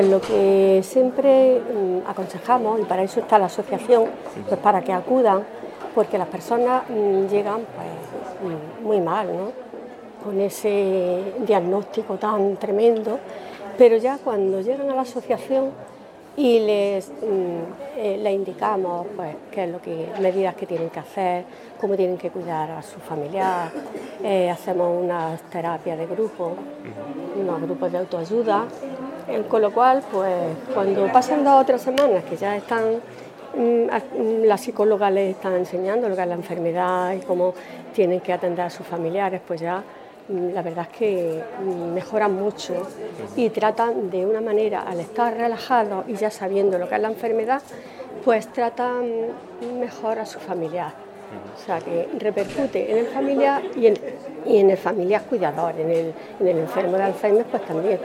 Lo que siempre aconsejamos, y para eso está la asociación, pues para que acudan, porque las personas llegan pues, muy mal, ¿no? Con ese diagnóstico tan tremendo, pero ya cuando llegan a la asociación y les indicamos pues, qué es lo que, medidas que tienen que hacer, cómo tienen que cuidar a su familiar, hacemos unas terapias de grupo, unos grupos de autoayuda, con lo cual, pues cuando pasan 2 o 3 semanas que ya están, la psicóloga les está enseñando lo que es la enfermedad y cómo tienen que atender a sus familiares, pues ya la verdad es que mejoran mucho y tratan de una manera, al estar relajados y ya sabiendo lo que es la enfermedad, pues tratan mejor a su familiar. O sea, que repercute en el familiar y en el familiar cuidador, en el enfermo de Alzheimer pues también.